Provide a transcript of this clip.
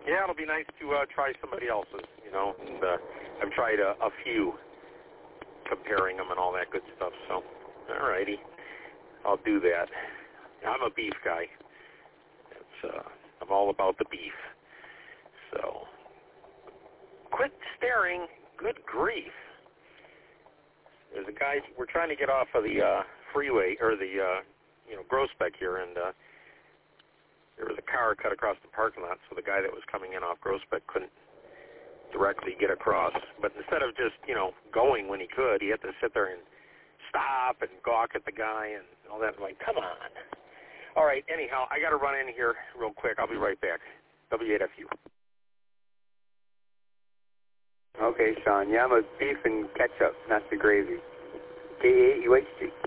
Yeah, it'll be nice to try somebody else's, you know. And, I've tried a few, comparing them and all that good stuff. So, all righty, I'll do that. I'm a beef guy. I'm all about the beef. So, quit staring. Good grief. There's a guy, we're trying to get off of the freeway, or the, Groesbeck here, and there was a car cut across the parking lot, so the guy that was coming in off Groesbeck couldn't directly get across. But instead of just, going when he could, he had to sit there and stop and gawk at the guy and all that. I'm like, come on. All right, anyhow, I got to run in here real quick. I'll be right back. W8FU. Okay, Sean. Yeah, I'm a beef and ketchup, not the gravy. K-A-U-H-T.